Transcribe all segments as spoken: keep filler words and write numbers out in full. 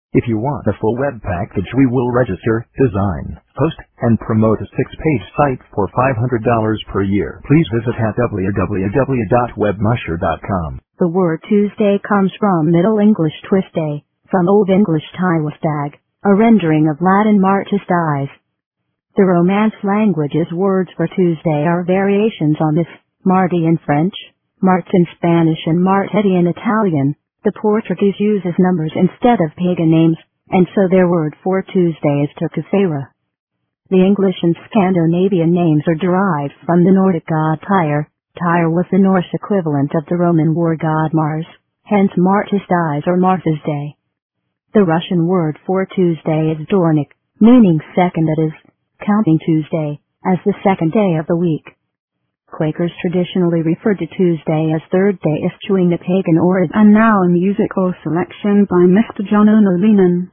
If you want the full web package, we will register, design, host, and promote a six-page site for five hundred dollars per year. Please visit at w w w dot webmusher dot com. The word Tuesday comes from Middle English Tuesday, from Old English Tuesdag, a rendering of Latin Martis dies. The Romance language's words for Tuesday are variations on this: Mardi in French, Marts in Spanish, and Martetti in Italian. The Portuguese uses numbers instead of pagan names, and so their word for Tuesday is Tucasera. The English and Scandinavian names are derived from the Nordic god Tyr. Tyr was the Norse equivalent of the Roman war god Mars, hence Martis dies or Martha's Day. The Russian word for Tuesday is Dornik, meaning second, that is, counting Tuesday as the second day of the week. Quakers traditionally referred to Tuesday as third day, eschewing the pagan origin. And now a musical selection by Mister John O'Nolan.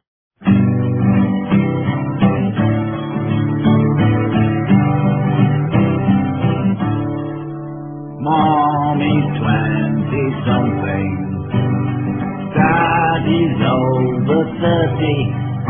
Mommy's twenty-something, Daddy's over thirty.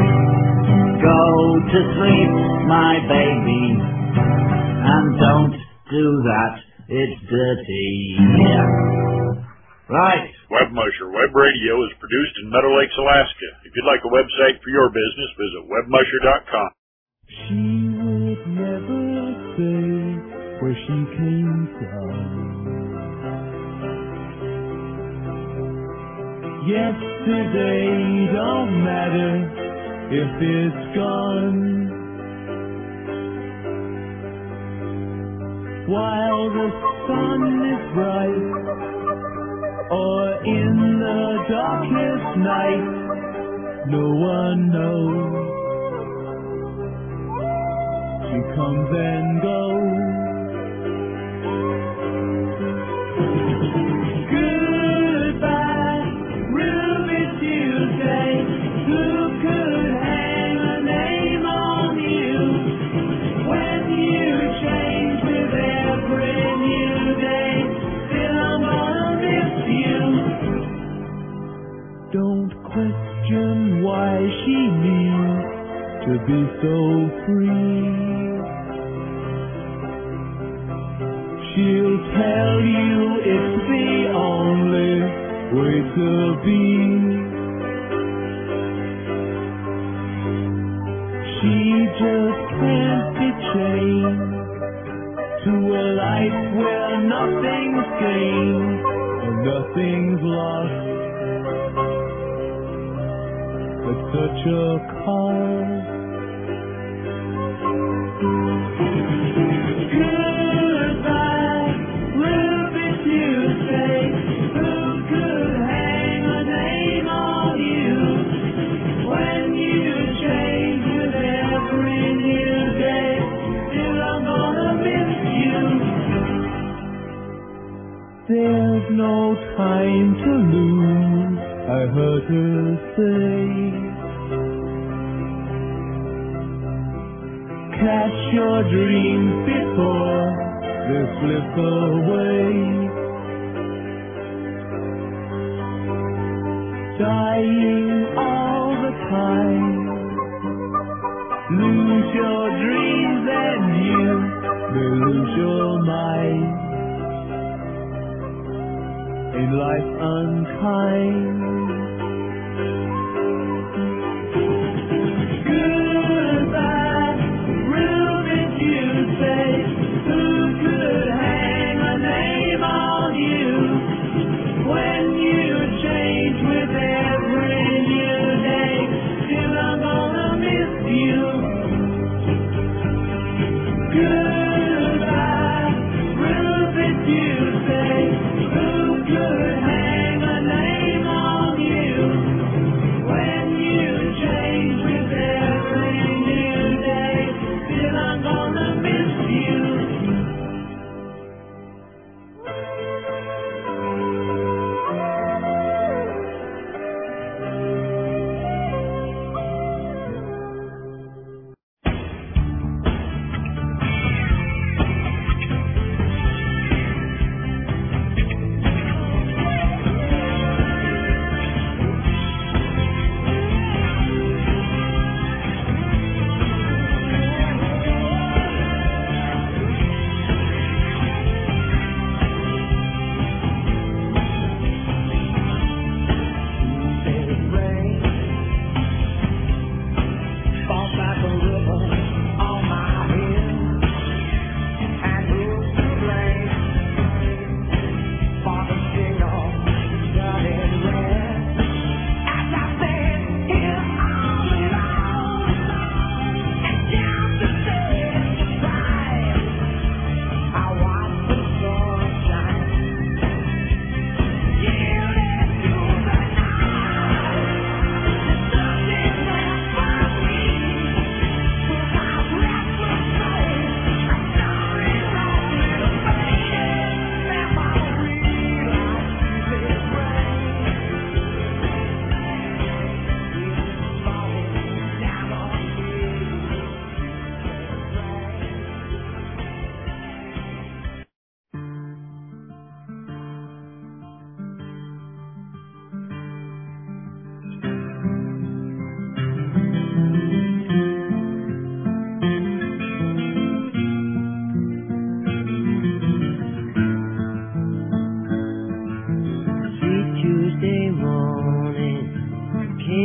Go to sleep, my baby, and don't do that, it's dirty. Yeah. Right. Webmusher Web Radio is produced in Meadow Lakes, Alaska. If you'd like a website for your business, visit webmusher dot com. She would never say where she came from. Yesterday don't matter if it's gone. While the sun is bright, or in the darkest night, no one knows. She comes and goes. Goodbye, Ruby Tuesday. Who could hang a name on you when you change with every new day? Still I'm gonna miss you. Don't question why she needs to be so free. She'll tell you it's the only way to be. She just can't be chained to a life where nothing's gained and nothing's lost. But such a cost. Goodbye, Ruby Tuesday. Who could hang a name on you when you change with every new day? Still I'm gonna miss you. There's no time to lose, I heard her say. Catch your dreams before they slip away. Dying all the time. Lose your dreams and you may lose your mind. In life unkind. Who could hang a name on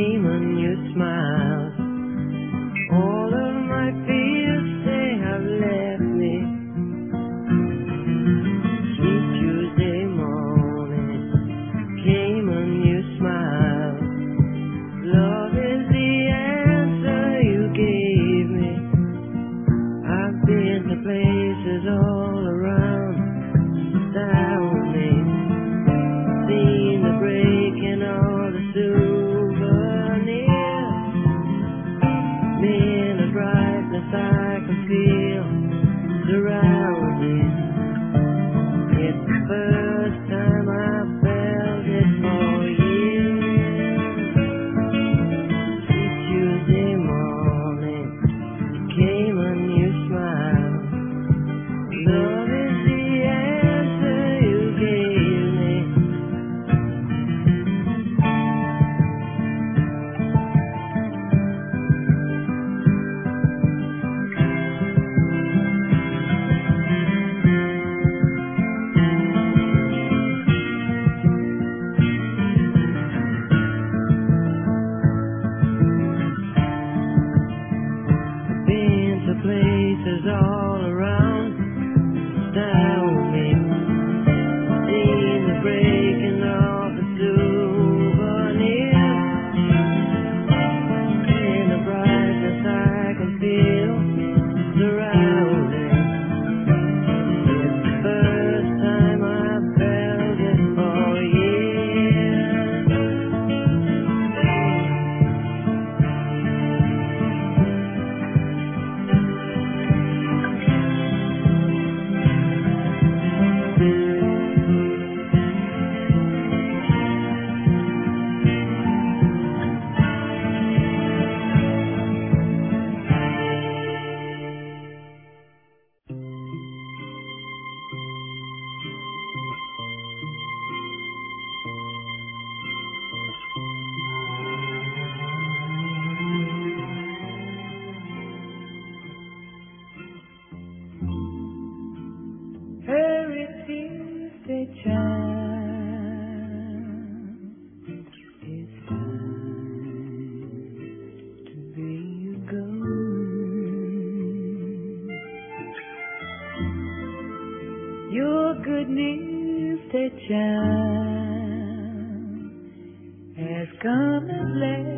came and you smiled. All of my fears, they have left me. Sweet Tuesday morning came and you smiled. Love is the answer you gave me. I've been to places all around, astound me. Seen the break in all the souvenirs. Me in the brightness I can feel surrounding. It's the first time I felt it for years. Sweet Tuesday morning came and you smiled. Love is the answer you gave me. Been to places all around, astound me. Seen the breaking of the souvenirs. In the brightness I can feel surrounding. It's the first time I felt it for years. Every Tuesday chime, it's time to be gone. Your good news that chime has come at last.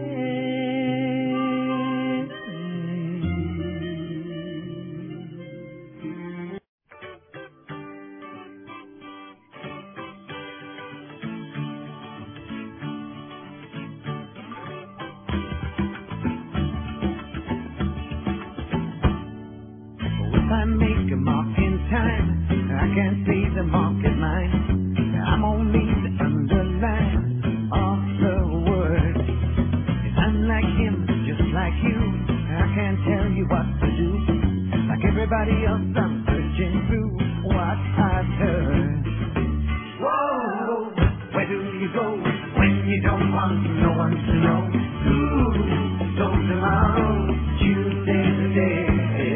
If I make a mark in time, I can't say the mark is mine. I'm only the underline of the word. If I'm like him, just like you, I can't tell you what to do. Like everybody else, I'm searching through what I've heard. Whoa, where do you go when you don't want no one to know? Ooh, so tomorrow, Tuesday's the day.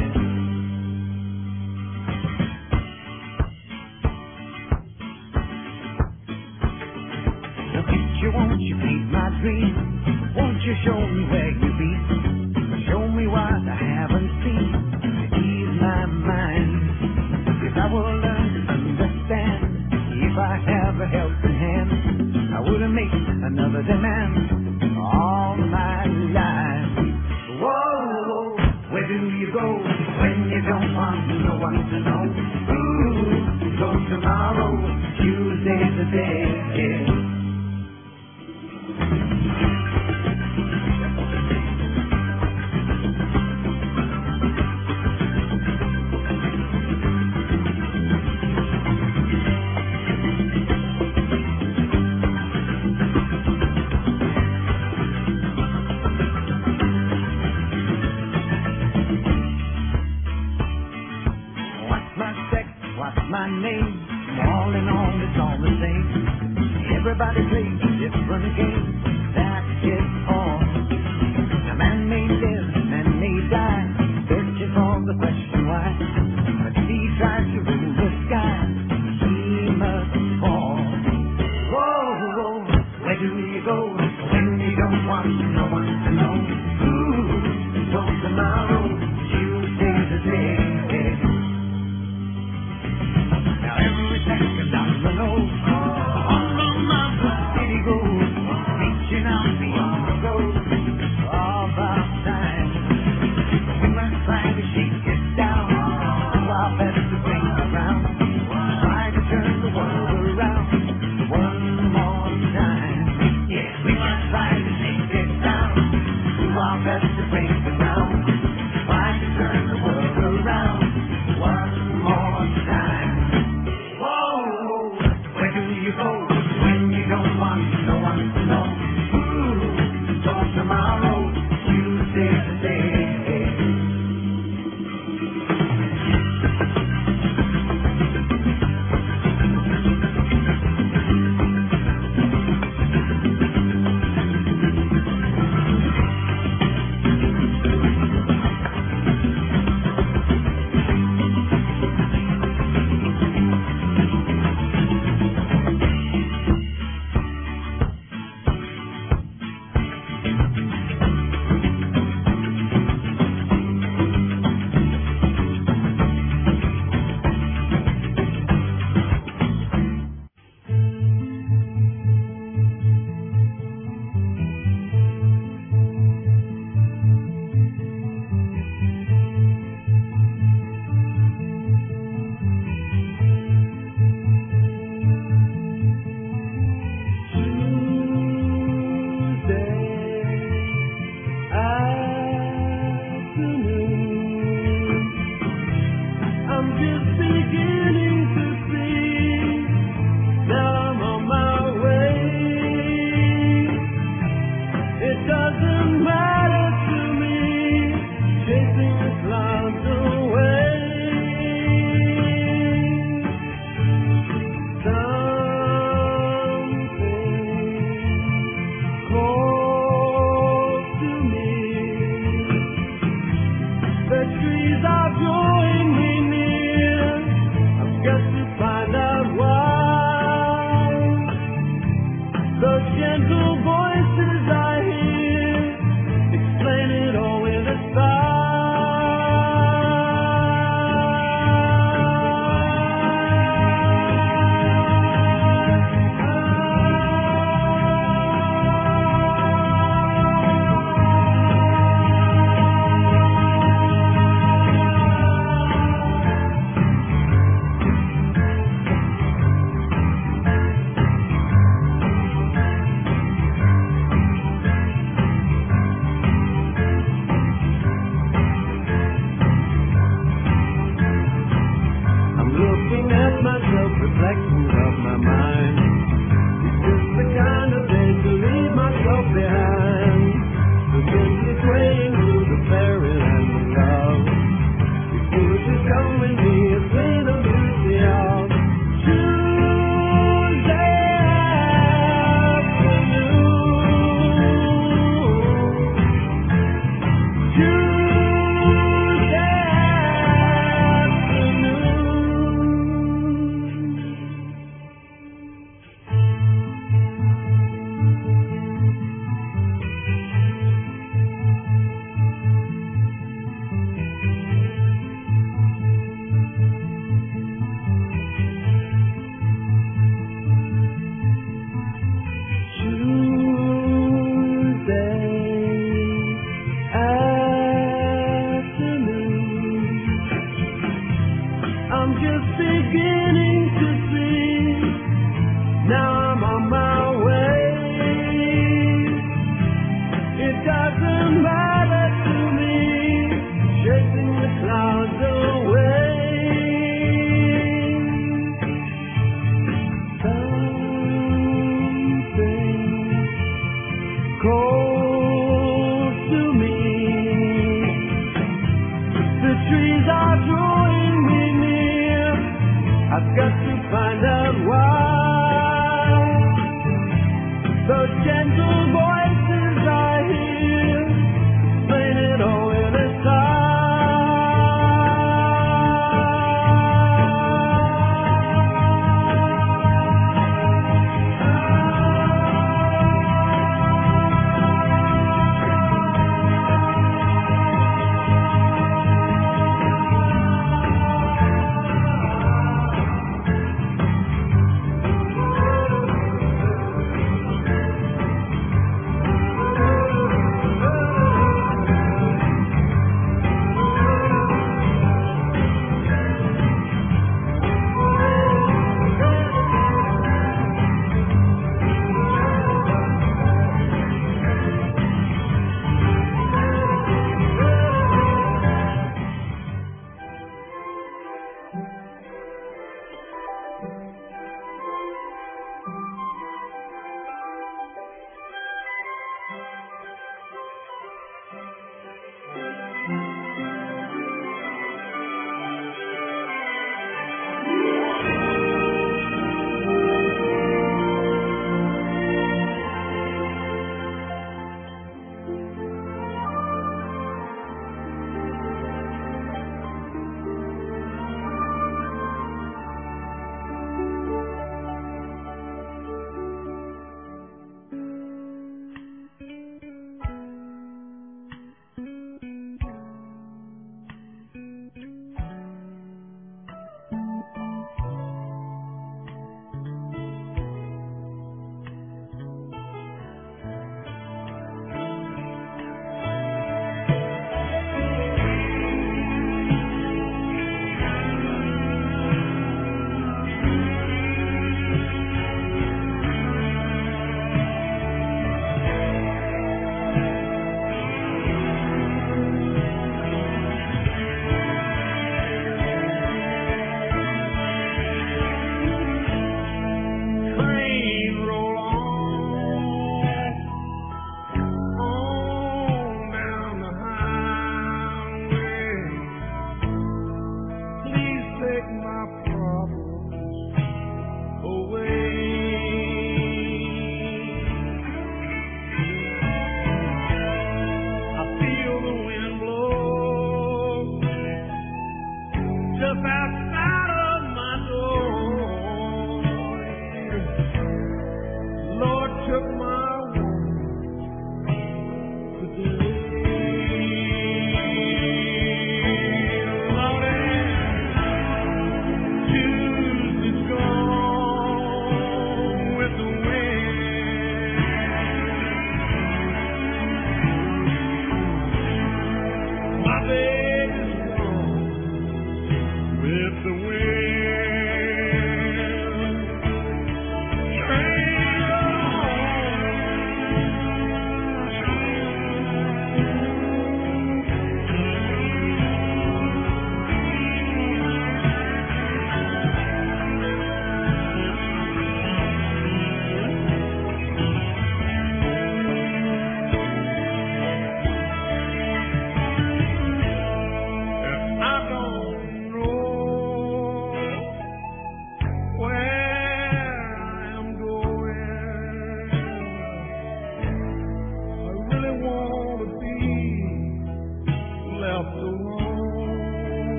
Won't you feed my dream? Won't you show me where you be? Show me what I haven't seen. Ease my mind. If I will learn to understand, if I have a helping hand, I wouldn't make another demand all my life. Whoa, where do you go when you don't want no one to know? Ooh, so tomorrow, Tuesday's the day. Yeah. What's my name? All in all, it's all the same. Everybody plays a different game. That is all. A man may live, a man may die, searching for the question why. But if he tries to rule the sky, he must fall. Whoa, whoa, where do you go when you don't want to know? want to know who knows tomorrow, Tuesday today. Now every second I run over, on my city goes, reaching out beyond the road, all about time. We must try to shake it down, do our best to bring it around, try to turn the world around one more time. Yeah, we must try to shake it down, do our best to bring it around, try to turn the world around one more time. Whoa, where do you go when you don't want no one to know? Ooh, so tomorrow, Tuesday today.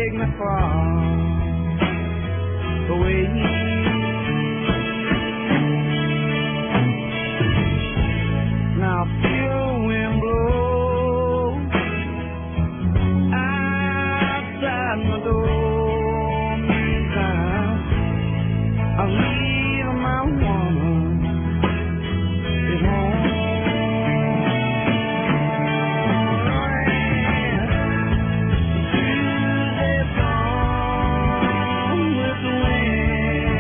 take me far away. Now feel the wind blow outside my door. Meantime, I leave my woman at home. Tuesday's gone with the wind.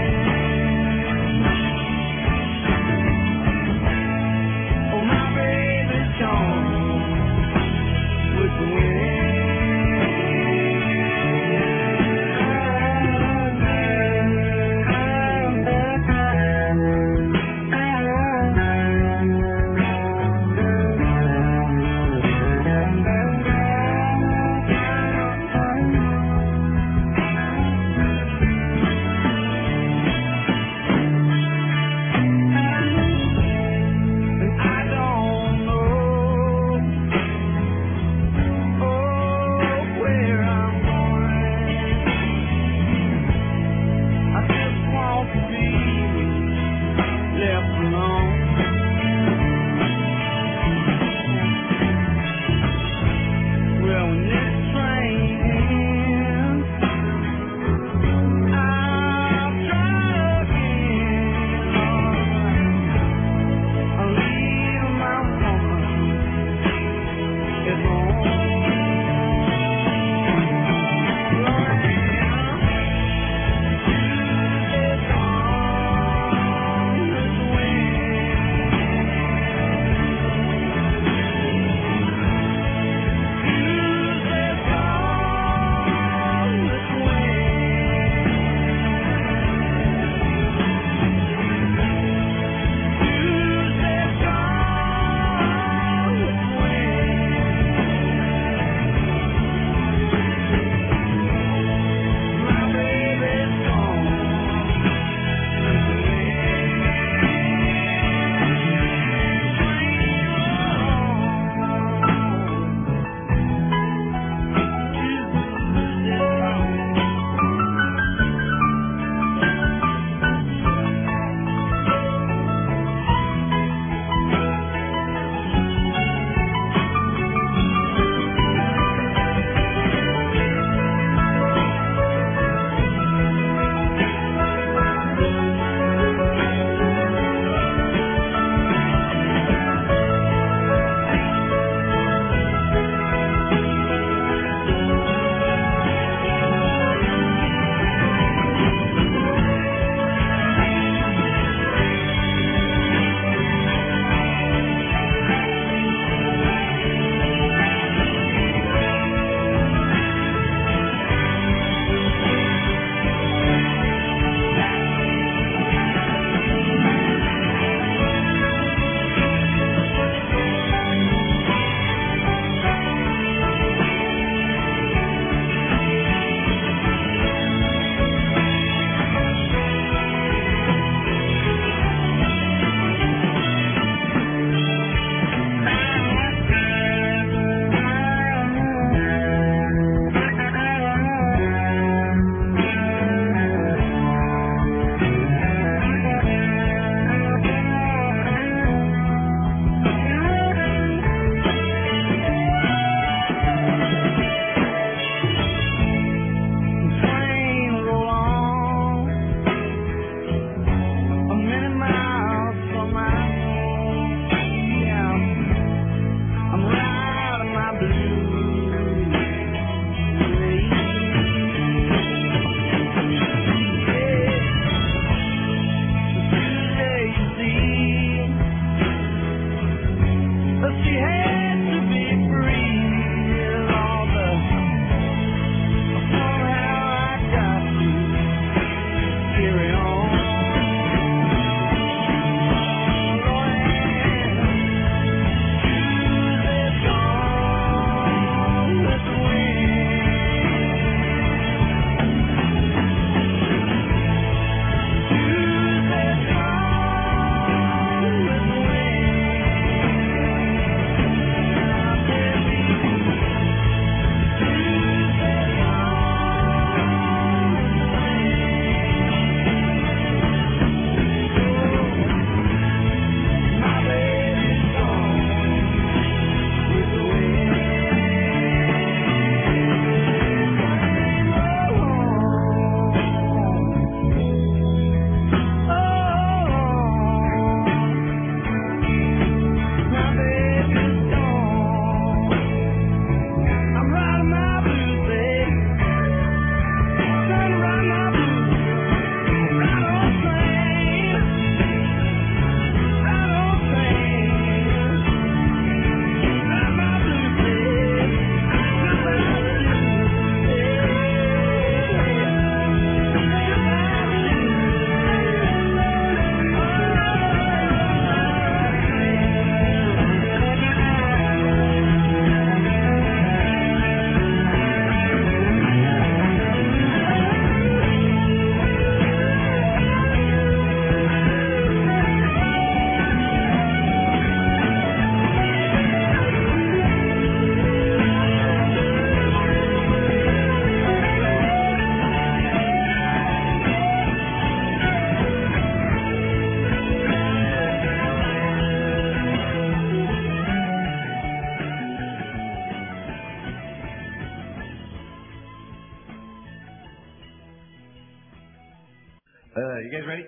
Uh, you guys ready?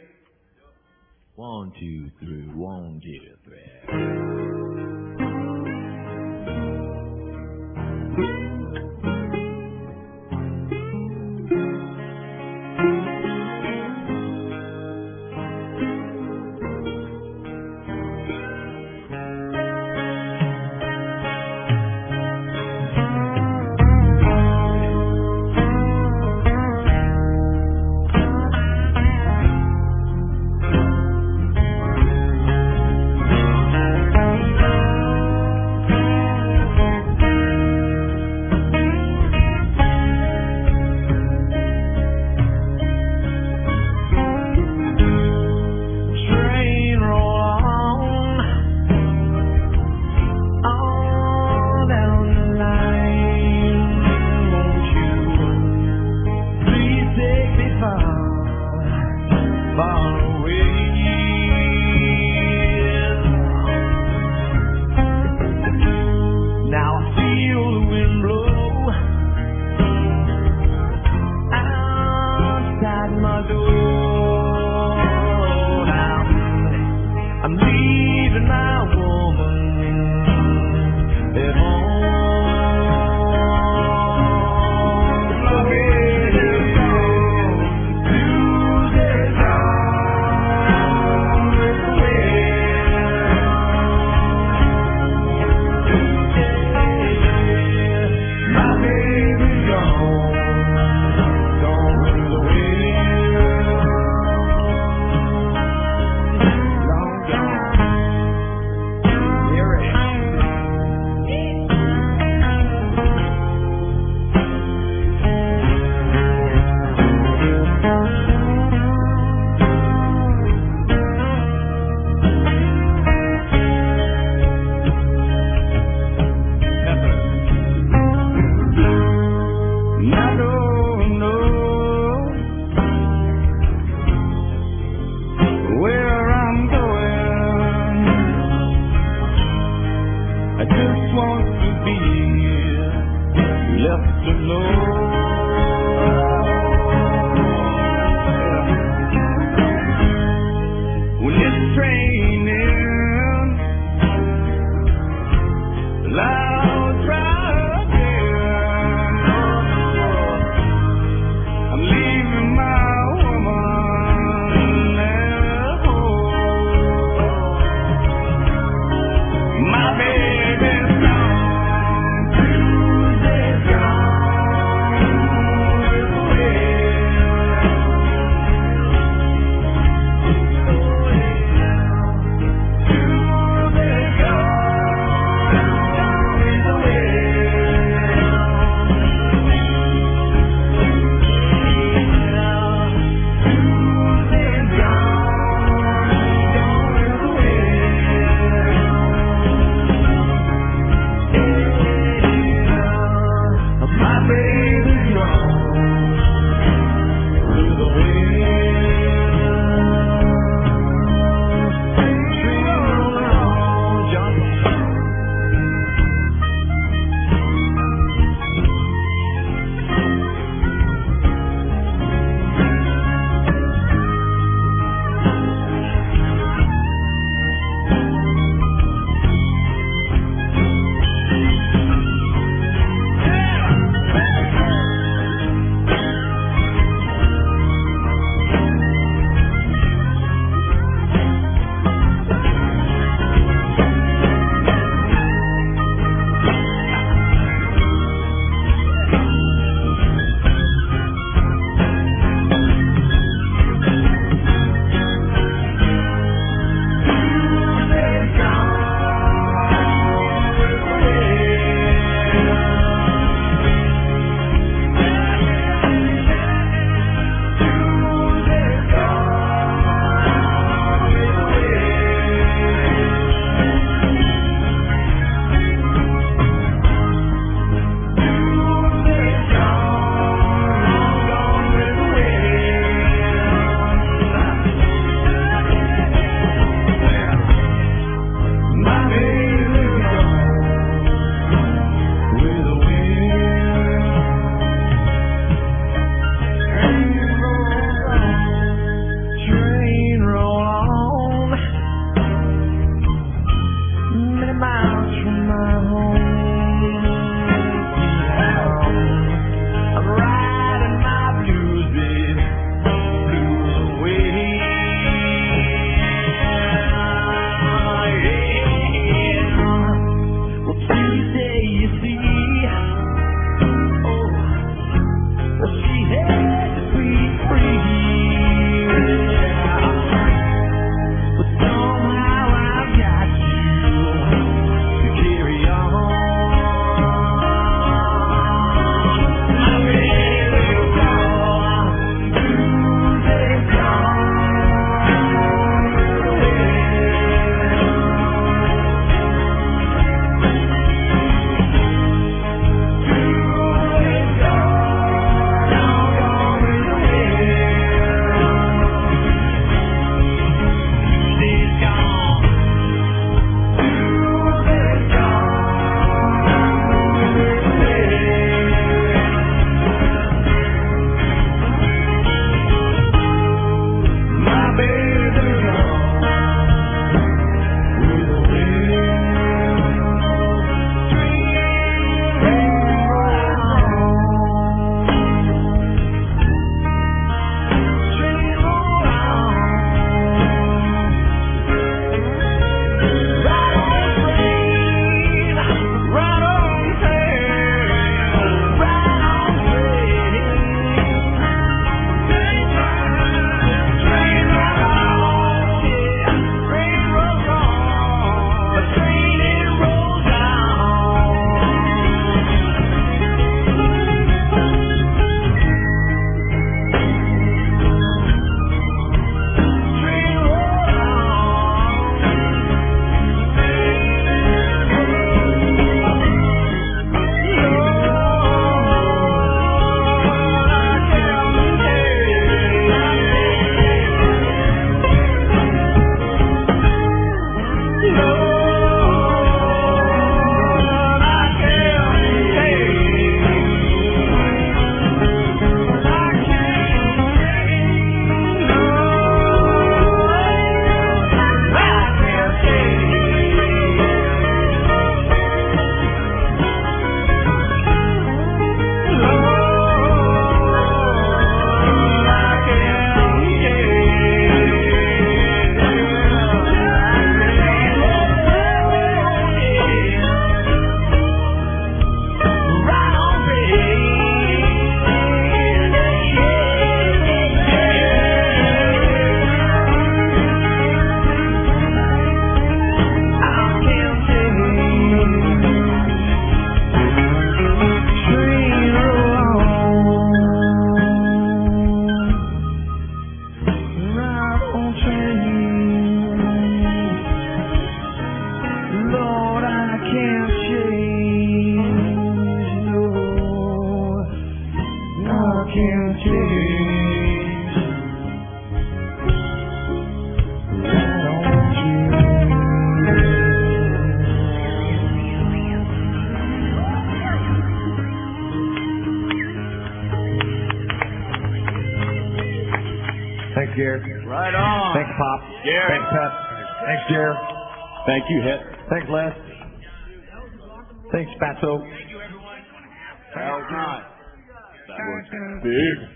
One, two, three. One, two, three. My baby's gone, Tuesday's gone. you see? Why don't you? Thanks, Jared. Right on. Thanks, Pop. Jared. Thanks, Pep. Thanks, Jared. Thank you, Het. Thanks, Les. Thanks, Fatso. That was nice. That was big.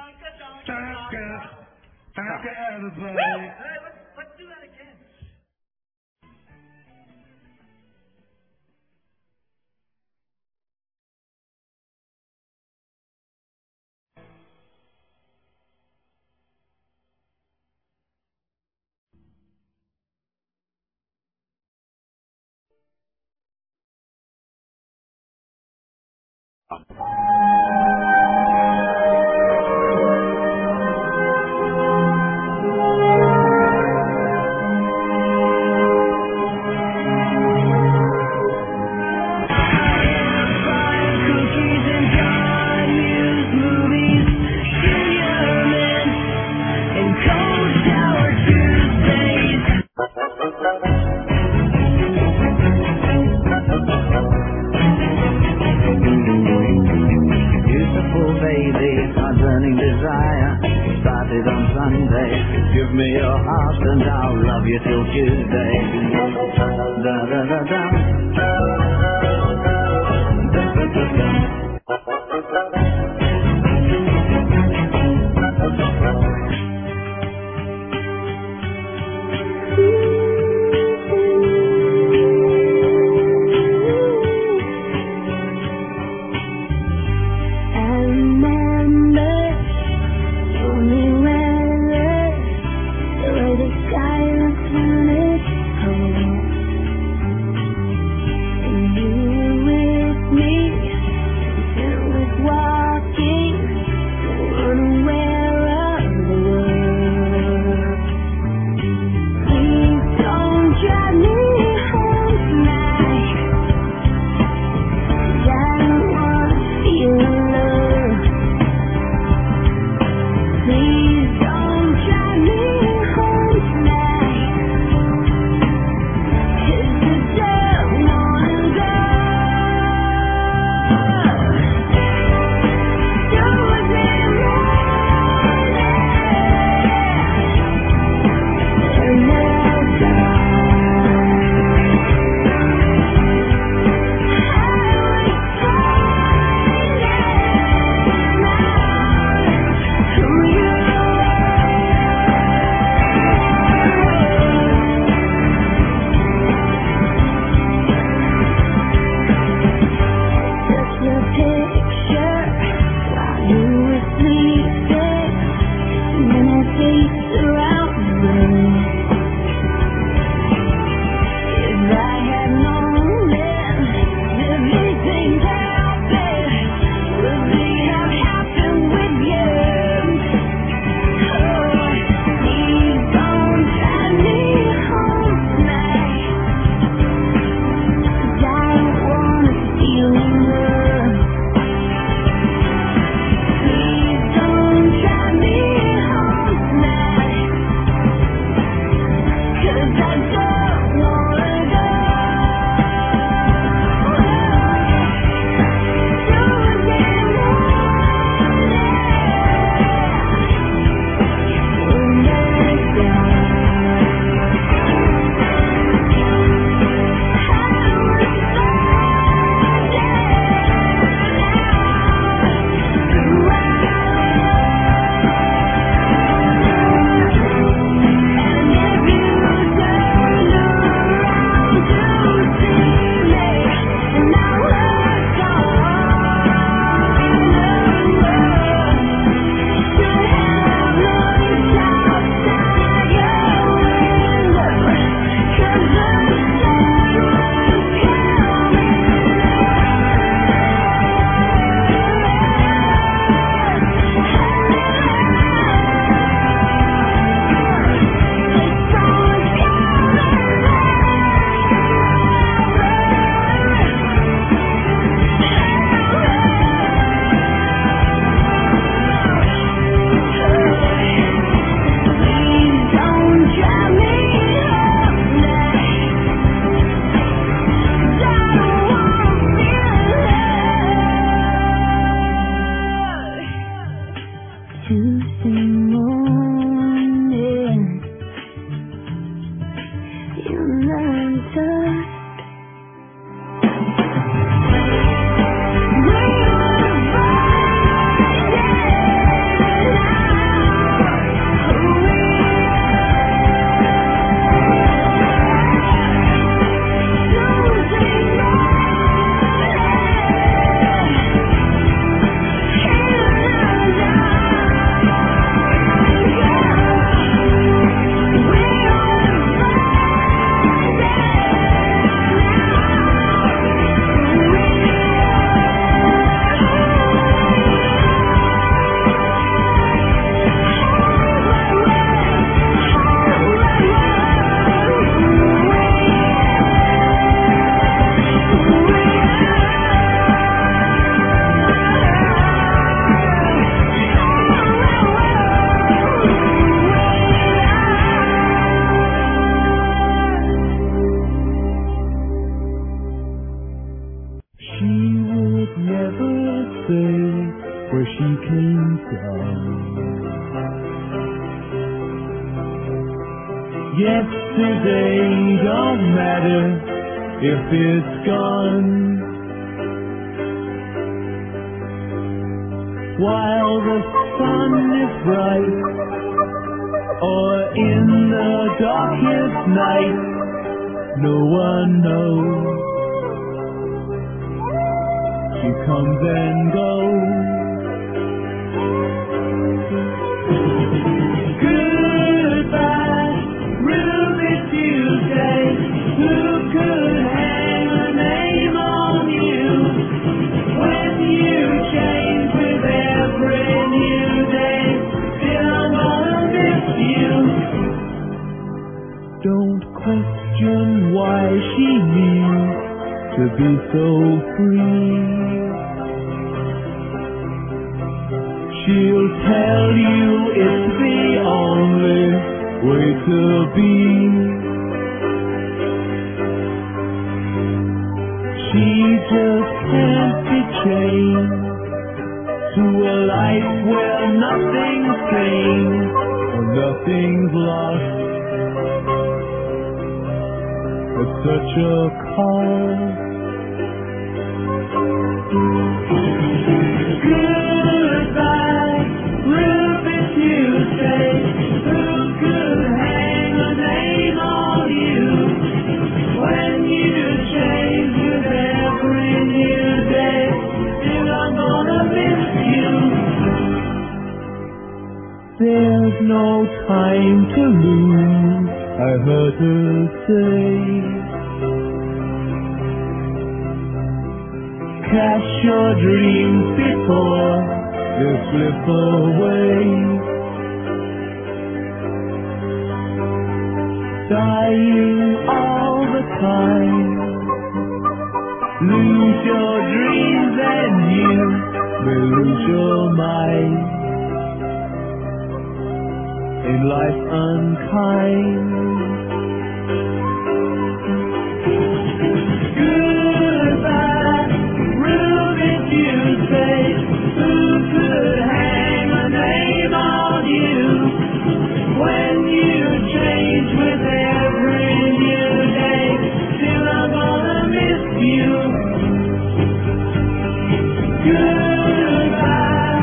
Beautiful baby, my burning desire started on Sunday. Give me your heart and I'll love you till Tuesday. Da da da da. Da da da da. And came down. Yesterday don't matter if it's gone. While the sun is bright, or in the darkest night, no one knows. She comes and goes. Goodbye, Ruby Tuesday. Who could hang a name on you when you change with every new day? Still I'm gonna miss you. Don't question why she needs to be so free. She'll tell you it's the only way to be. She just can't be chained to a life where nothing's gained or nothing's lost. It's such a cost. Goodbye, Ruby Tuesday. Who could hang a name on you when you change with every new day? Still I'm gonna miss you. There's no time to lose, I heard her say. Cash your dreams before they slip away. Dying all the time. Lose your dreams and you may lose your mind. In life unkind. Goodbye, Ruby Tuesday. Who could hang a name on you when you change with every new day? Still I'm gonna miss you. Goodbye,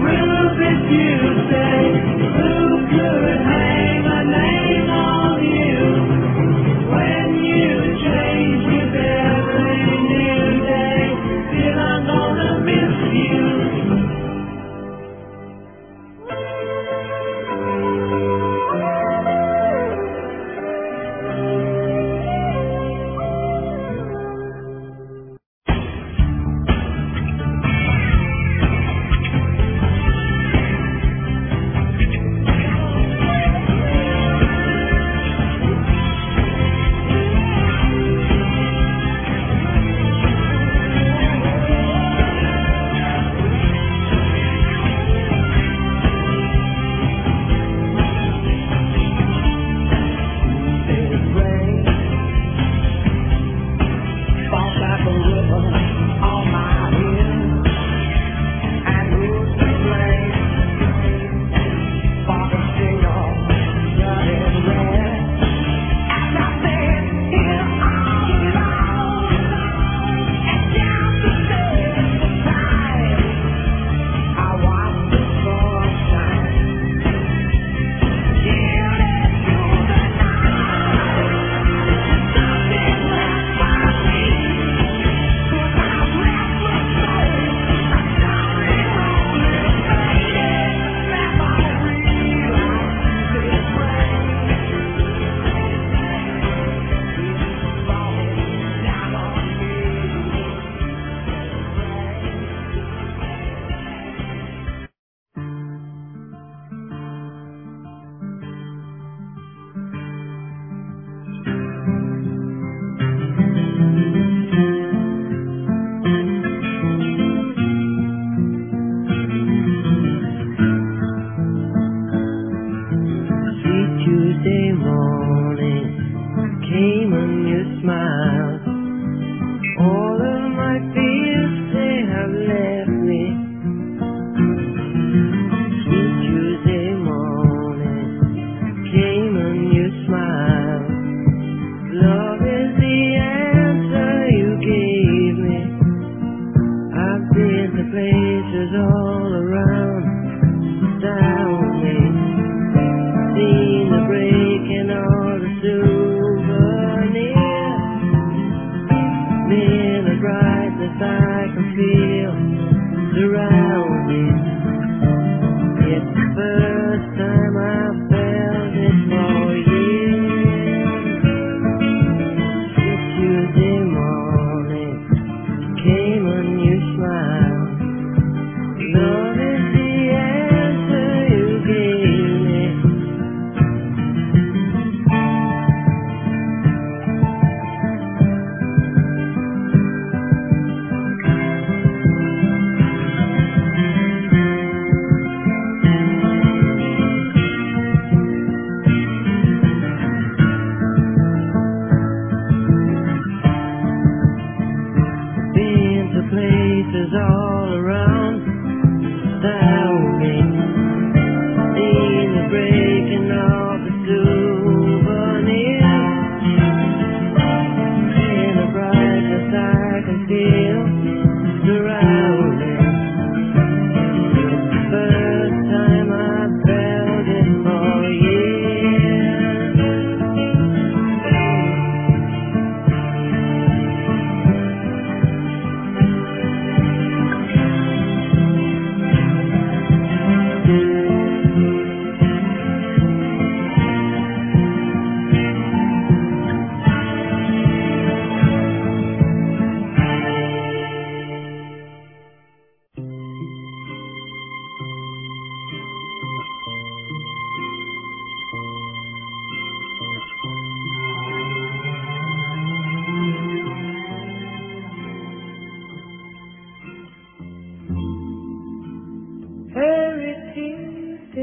Ruby Tuesday. Who could hang a name on you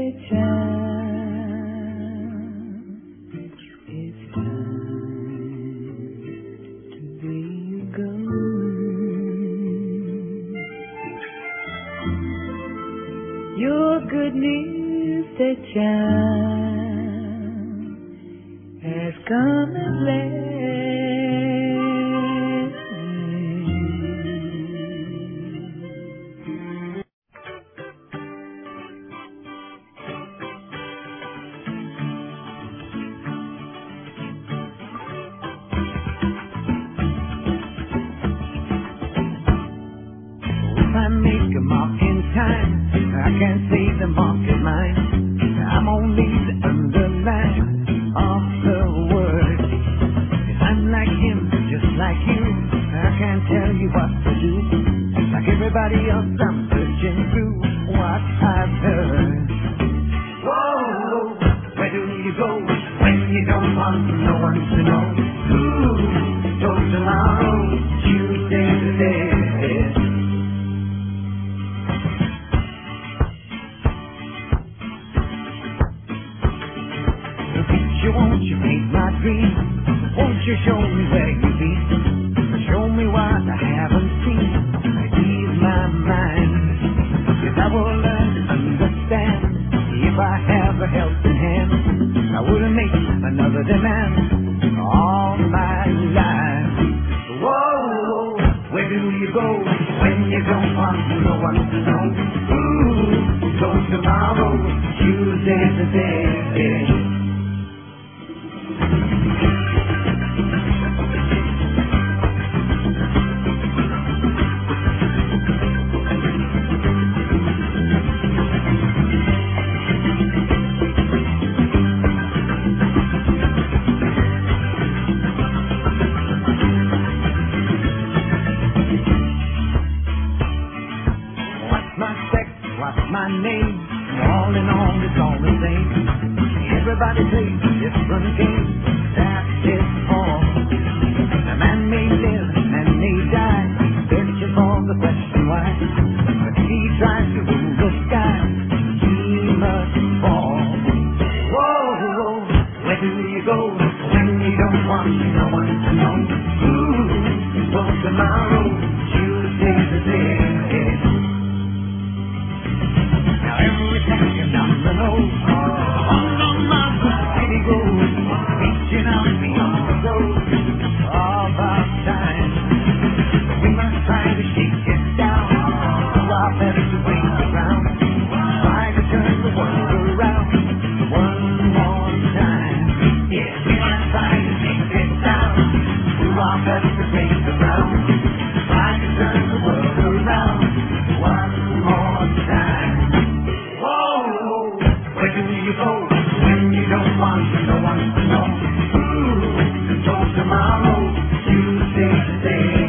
Your good news that child has come at last. If I make a mark in time, I can't say the mark is mine. I'm only the underline of the word. If I'm like him, just like you, I can't tell you what to do. Like everybody else, I'm searching through what I've heard. Whoa, where do you go when you don't want no one to know? Ooh, so tomorrow, Tuesday today. Won't you paint my dream? Won't you show me where you be? Show me what I haven't seen. Ease my mind. Yes, I will learn to understand. If I have a helping hand, I wouldn't make another demand all my life. Whoa, where do you go when you don't want no one to know? Ooh, so tomorrow, Tuesday today. What's my name? All in all, it's all the same. Everybody plays a different game. That's his all. A man may live and may die, searching for the question why. But he tries to rule the sky. He must fall. Whoa, whoa, where do you go when you don't want no one to know? Ooh, for tomorrow, Tuesday today. Down the road, on my city goes, reaching out beyond the road of our time. We must try to shake it down, do our best to bring it around, try to turn the world around one more time. Yeah, we must try to shake it down, do our best to bring it around, try to turn the world around one more time. Where do you go when you don't want no one to know? Ooh, so tomorrow, Tuesday today.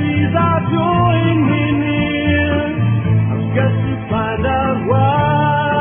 Trees are drawing me near. I've got to find out why.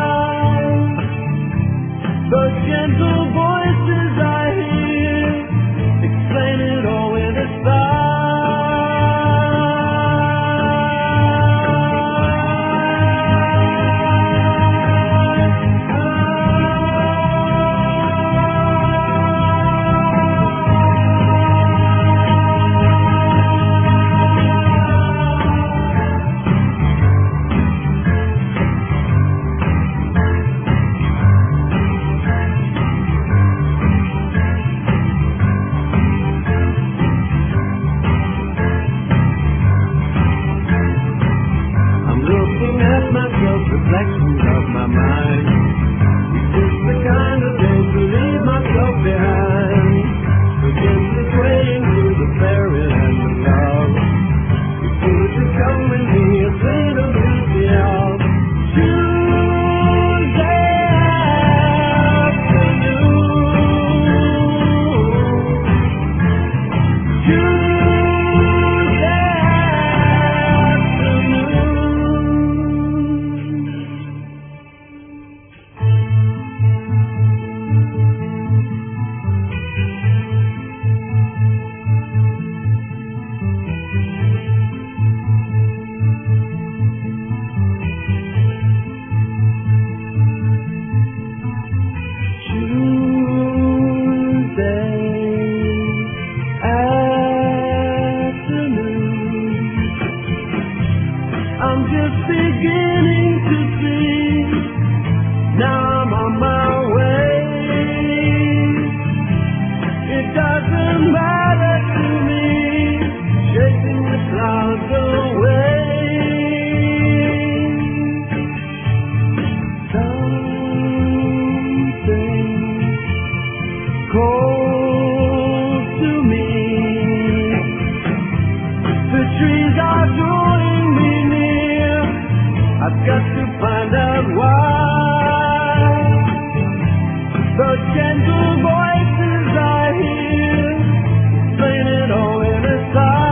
I've got to find out why the gentle voices I hear saying it all in a sigh.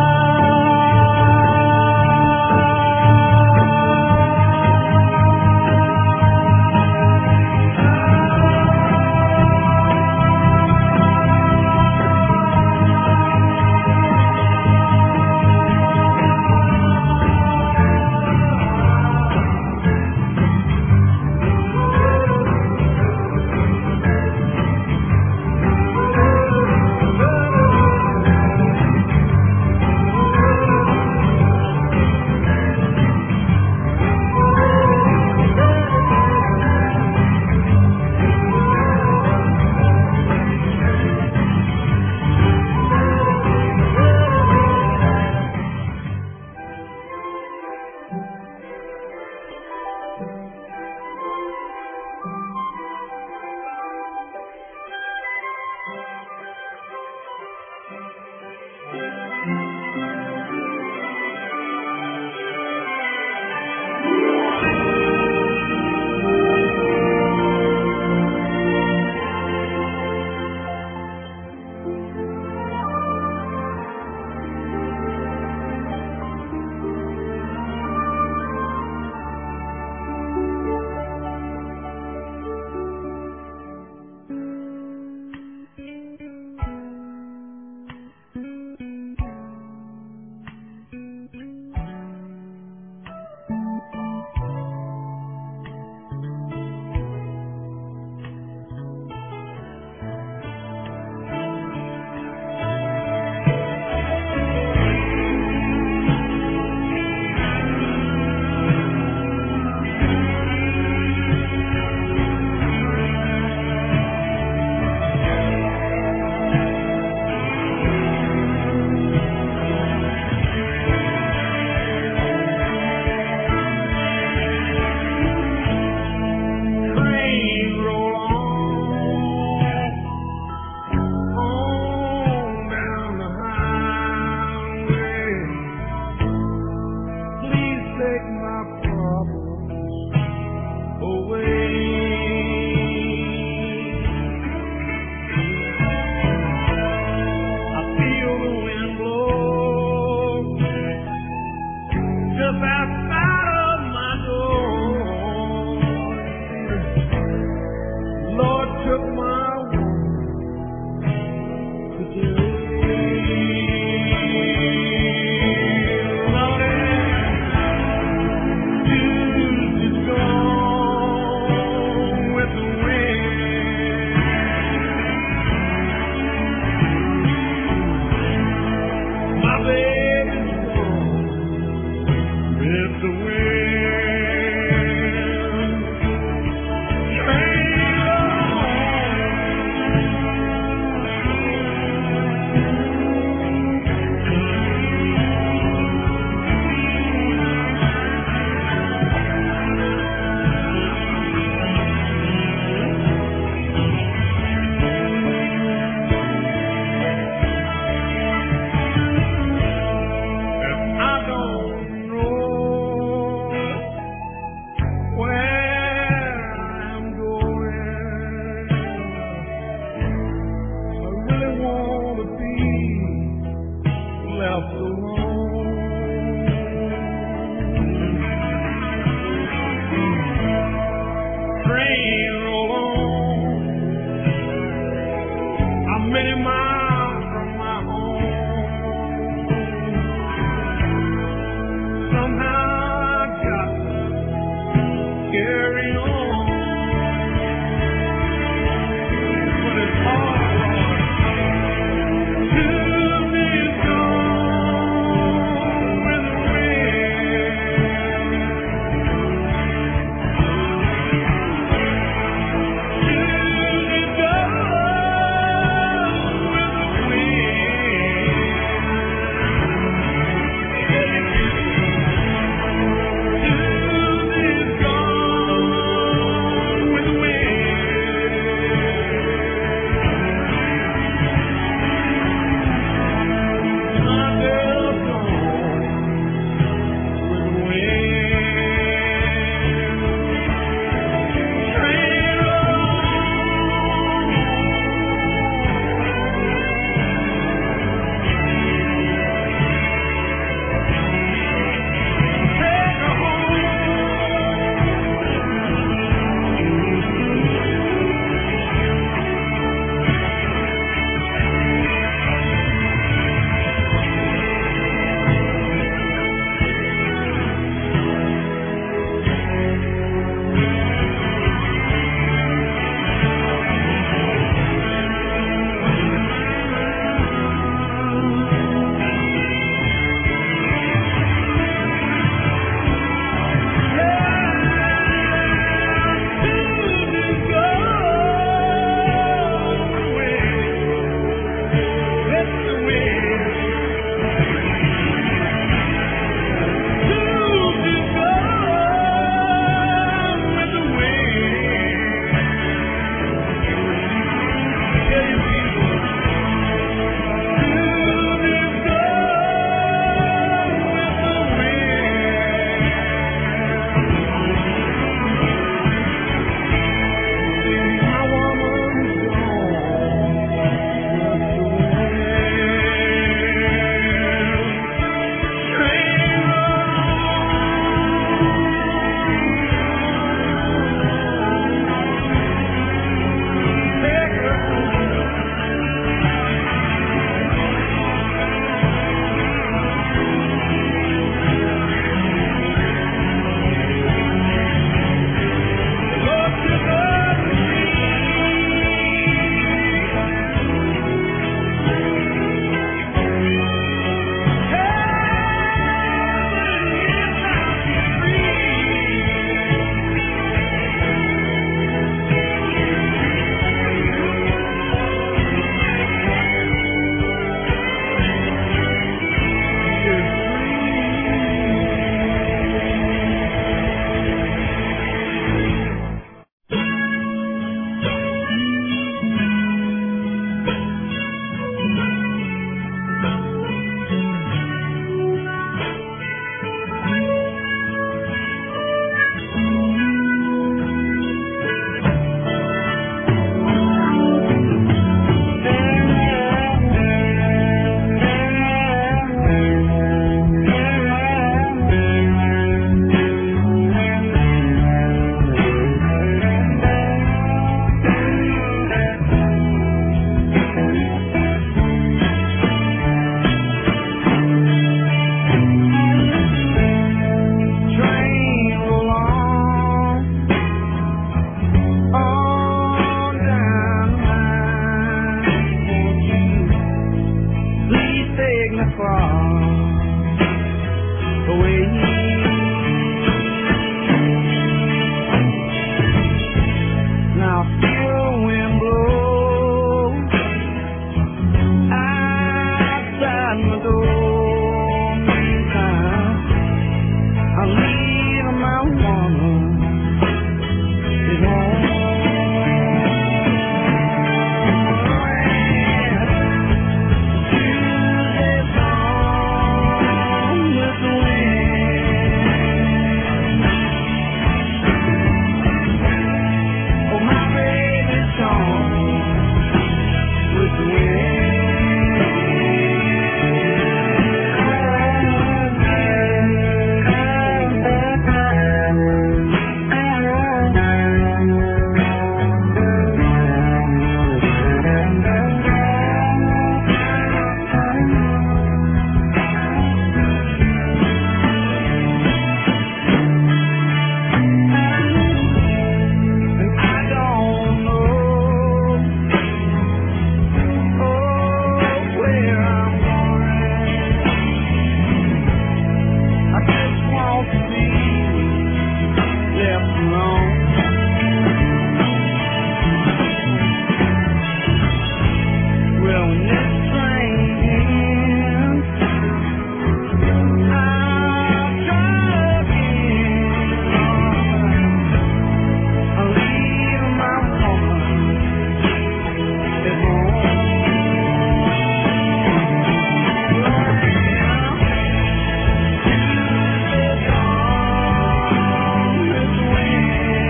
This way.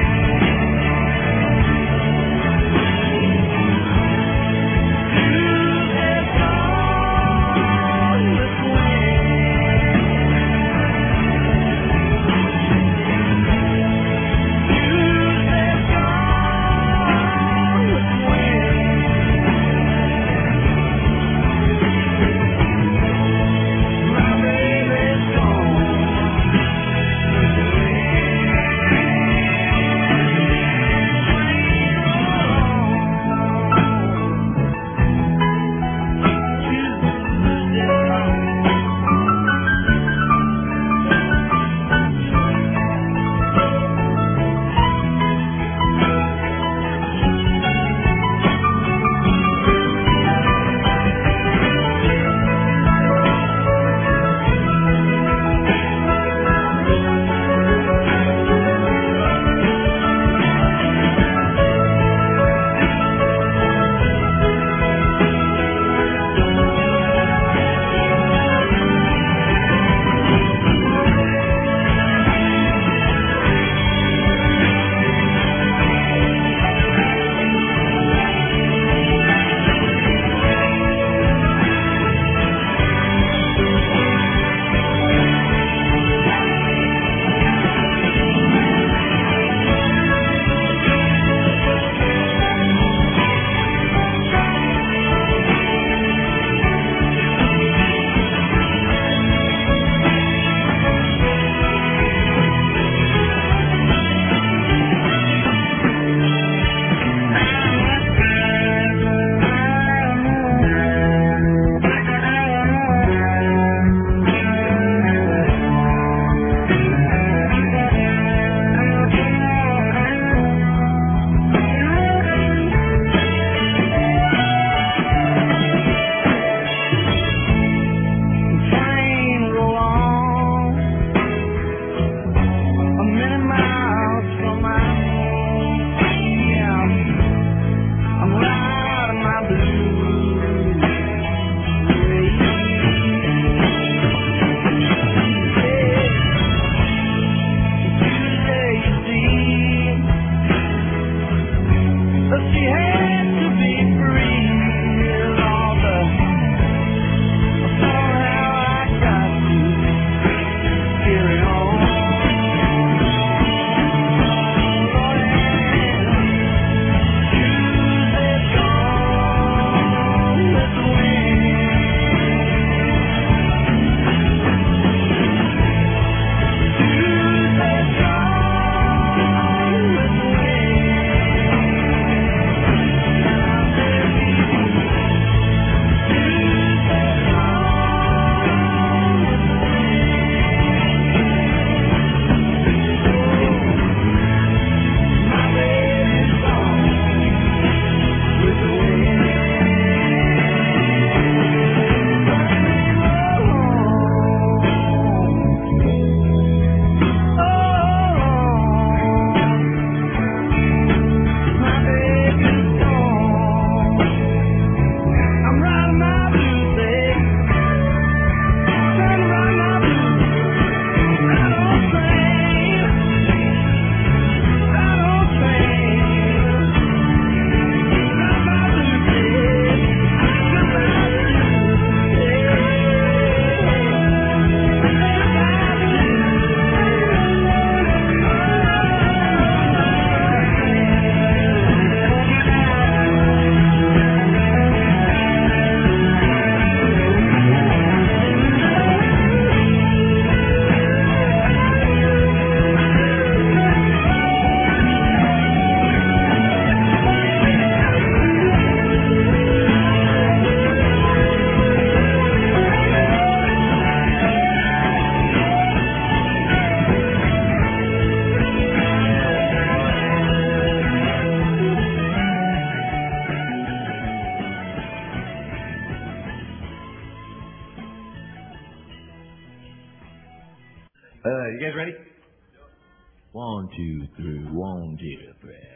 one, two, three.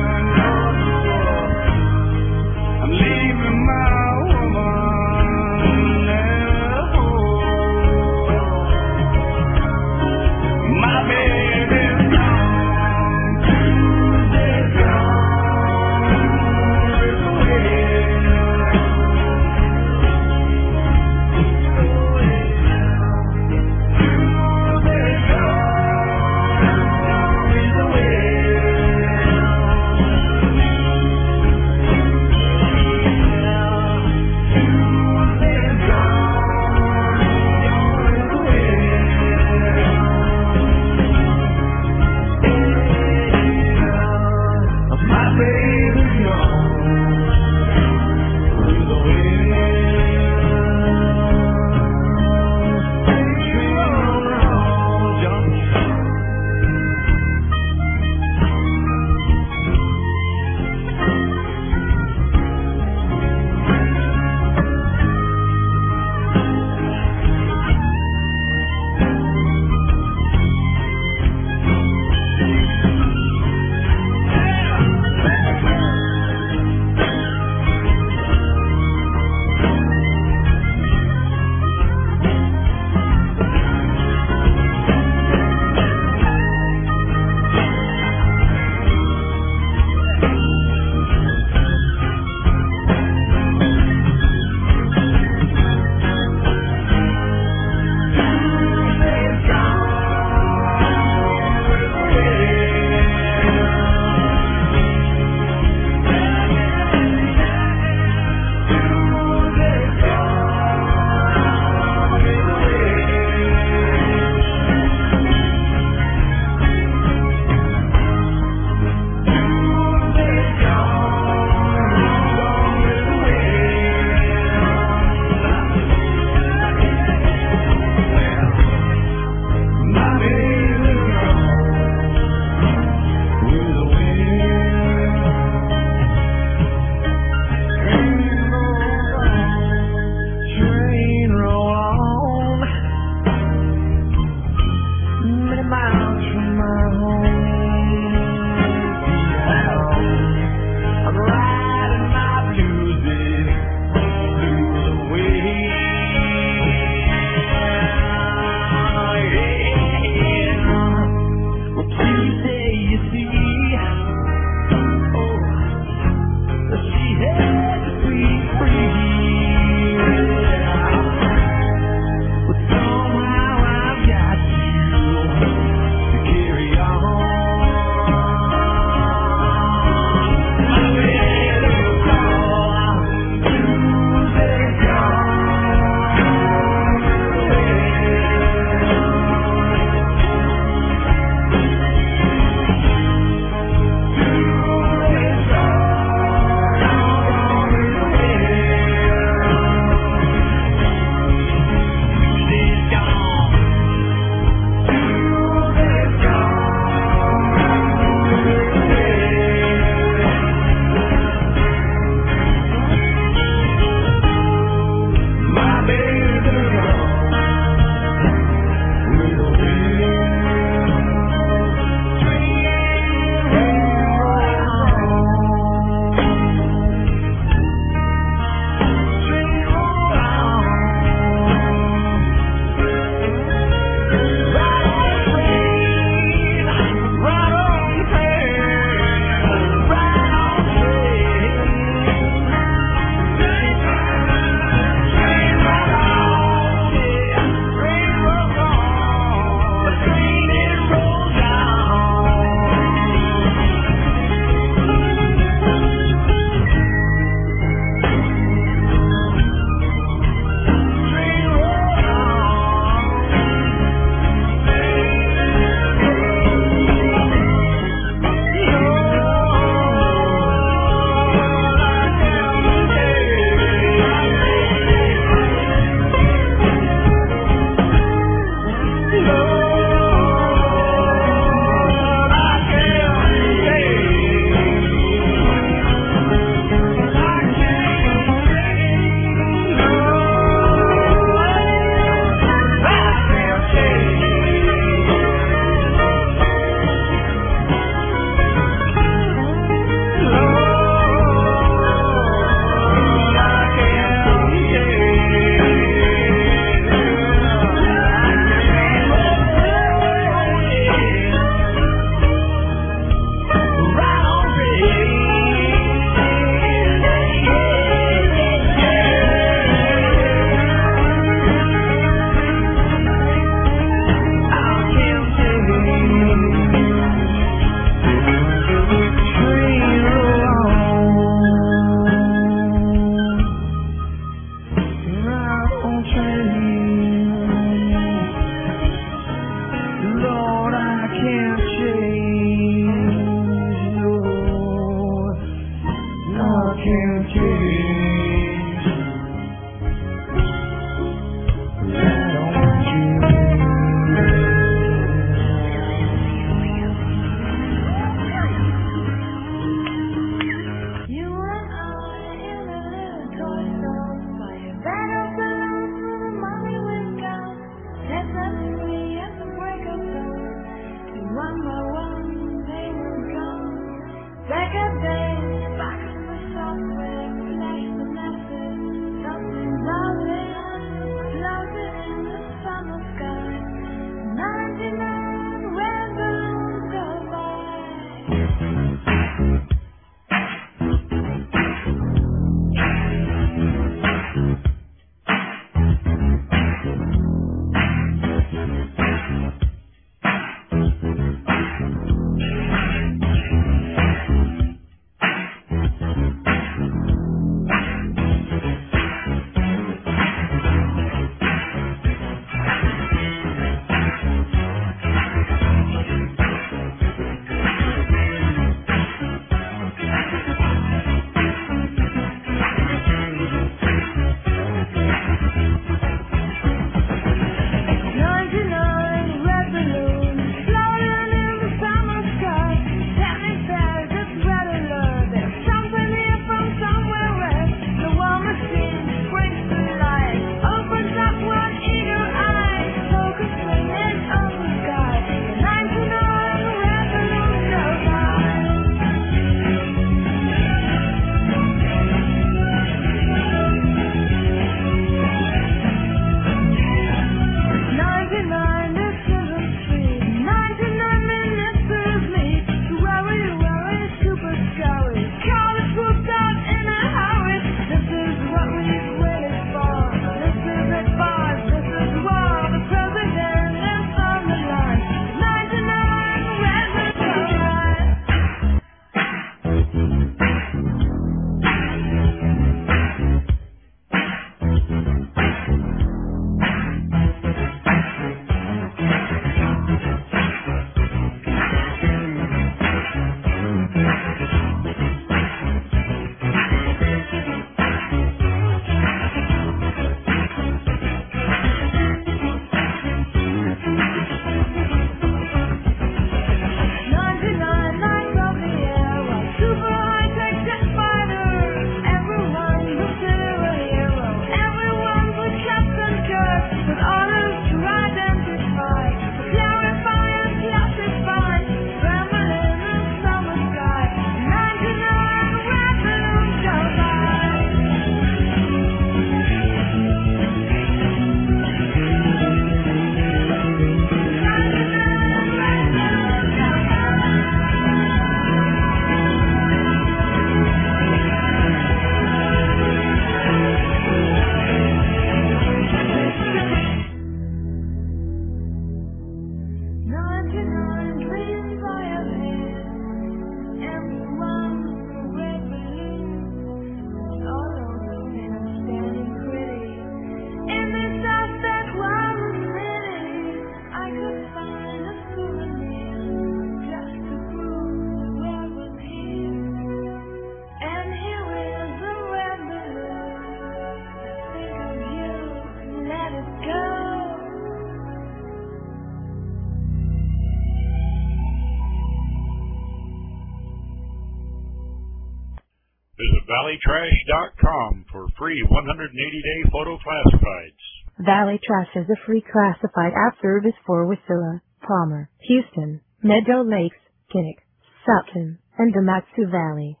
valley trash dot com for free one hundred eighty day photo classifieds. Valley Trash is a free classified app service for Wasilla, Palmer, Houston, Meadow Lakes, Kinnick, Sutton, and the Mat-Su Valley.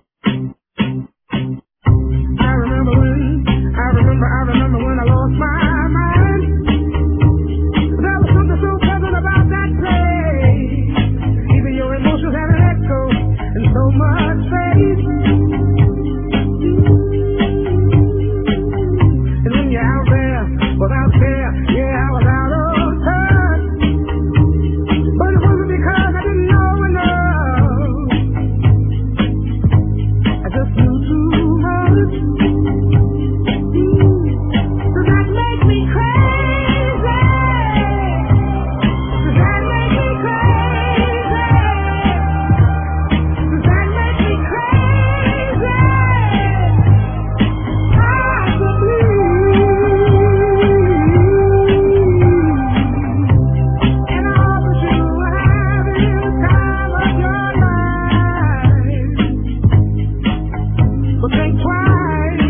I remember when, I remember, I remember when I lost my mind. There was something so pleasant about that place. Even your emotions had an echo and so much faith. And when you're out there, without care, yeah, I was out of touch. But it wasn't because I didn't know enough. I just knew too much. Does that make me crazy? Does that make me crazy? Does that make me crazy? Possibly. And I hope that you are having the time of your life. But think twice.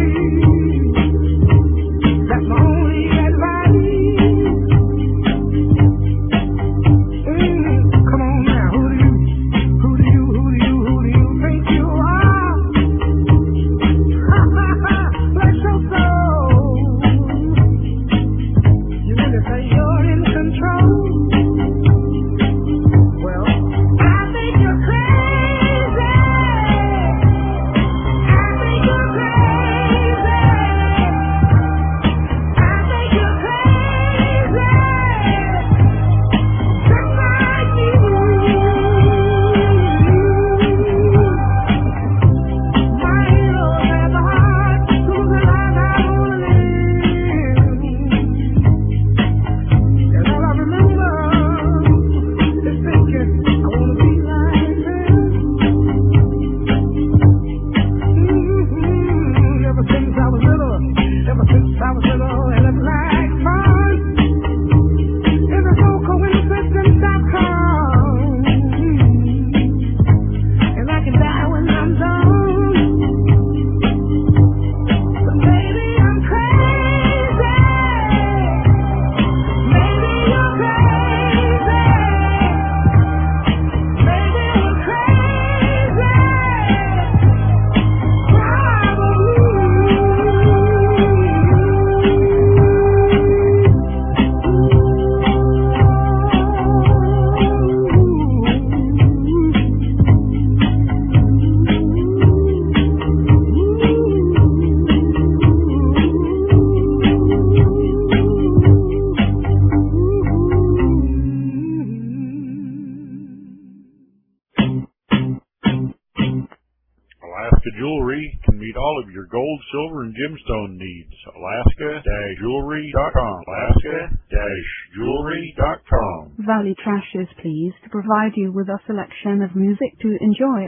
That's my only advice. Mm, come on now, who do you, who do you, who do you, who do you think you are? Ha ha ha, bless your soul. You really think you're in control? Well, I think you're crazy. I think you're crazy. I think you're crazy. Just like you. My heroes have the heart to the life I wanna live. And all I remember is thinking I wanna be like this. Mm-hmm. Ever since I was little, ever since I was little, and it's like fun. It's a no coincidence dot com. And I can die when I'm done. But maybe I'm crazy. Maybe you're crazy. Maybe we're crazy. Alaska Jewelry can meet all of your gold, silver, and gemstone needs. Alaska Jewelry dot com. Alaska Jewelry dot com. Valley Trash is pleased to provide you with a selection of music to enjoy.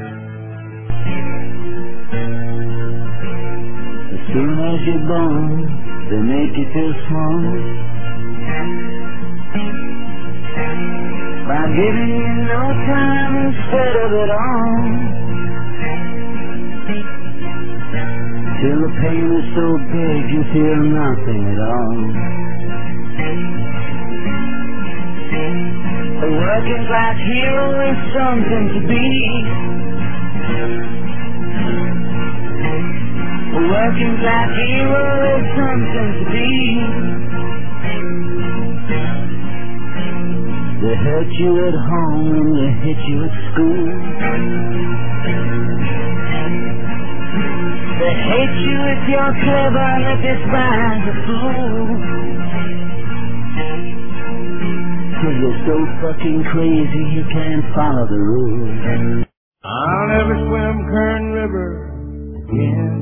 As soon as you're born, they make you feel small. By giving you no time instead of it all. Till the pain is so big you feel nothing at all. A working class hero is something to be. A working class hero is something to be. They hurt you at home and they hit you at school. They hate you if you're clever and they despise a fool. Cause you're so fucking crazy you can't follow the rules. I'll never swim Kern River again.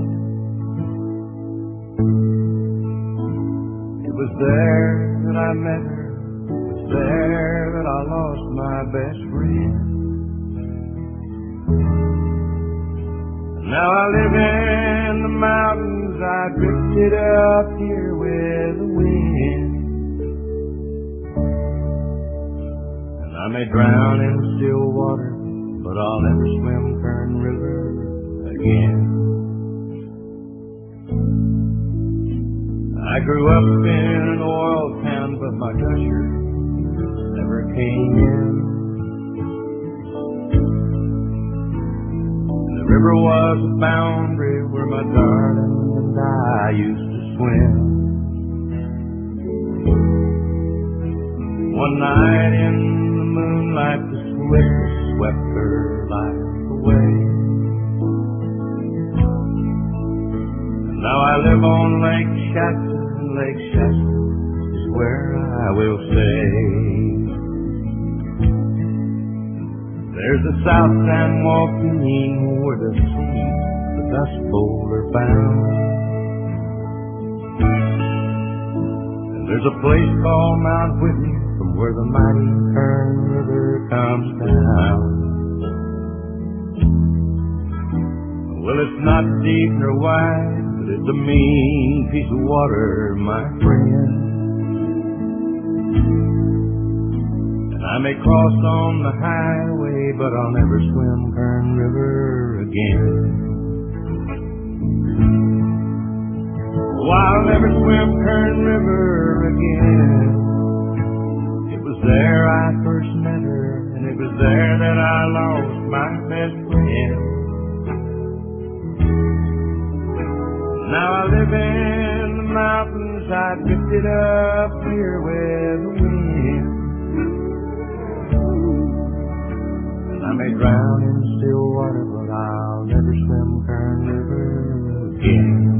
It was there that I met her. It was there that I lost my best friend. Now I live in the mountains, I drifted up here with the wind. And I may drown in still water, but I'll never swim Kern River again. I grew up in an oil town, but my gusher never came in. And the river was a boundary where my darling and I used to swim. One night in the moonlight, the swiftness swept her life away. And now I live on Lake Shasta, and Lake Shasta is where I will stay. There's the South San Joaquin where the sea, the Dust Bowl are found. And there's a place called Mount Whitney from where the mighty Kern River comes down. Well, it's not deep nor wide, but it's a mean piece of water, my friend. And I may cross on the highway, but I'll never swim Kern River again. Oh, I'll never swim Kern River again. It was there I first met her, and it was there that I lost my best friend. Now I live in the mountains, I drifted up here with the wind. And I may drown in still water, but I'll never swim Kern River again.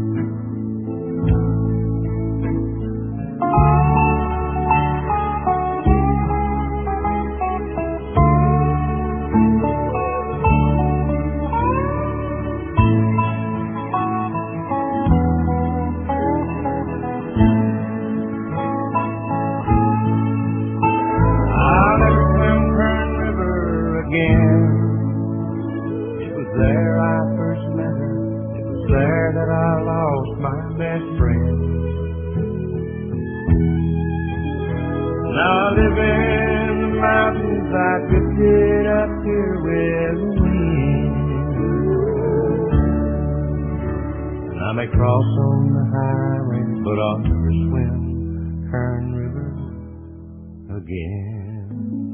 Cross on the highway, but I'll never swim Kern River again.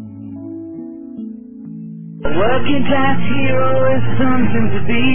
A working class hero is something to be.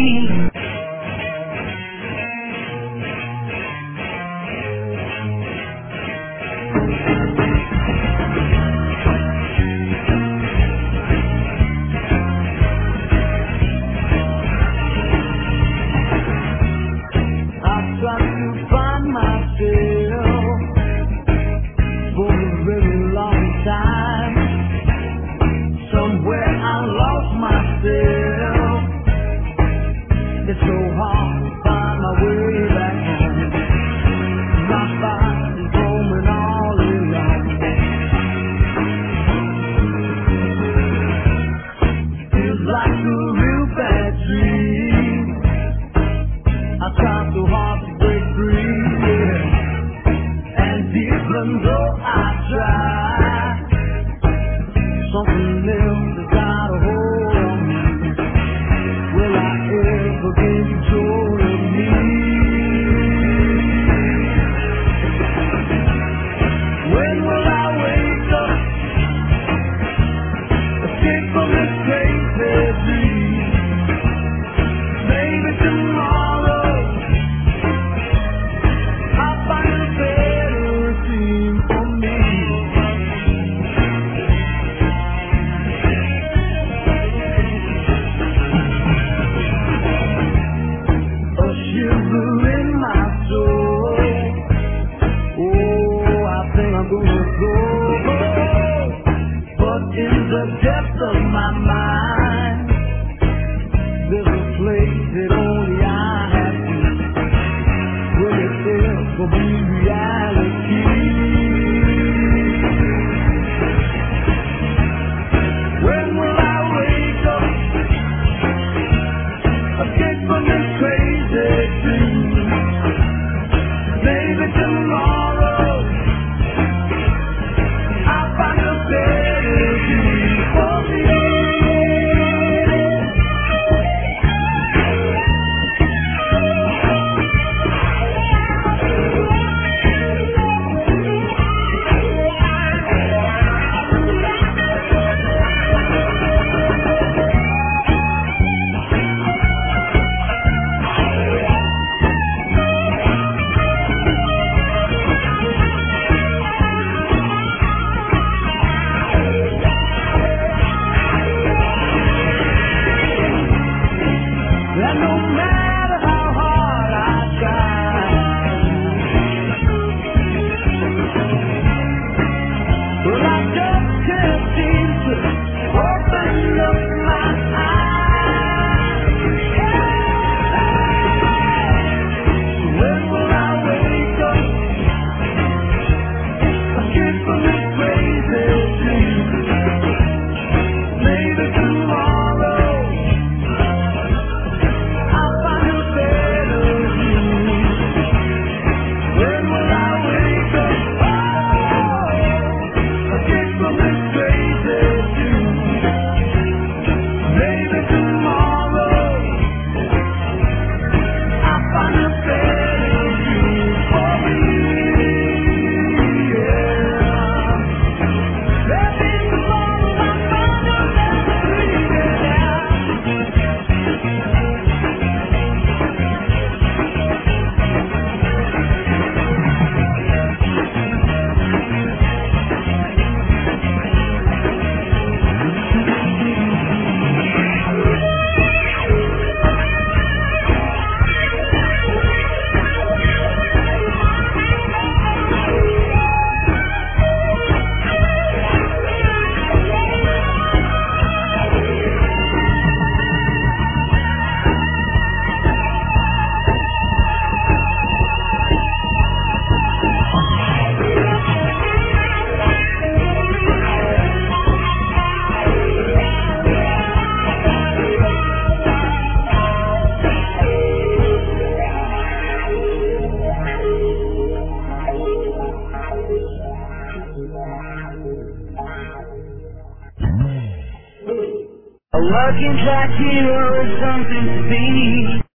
Working class hero is something to be.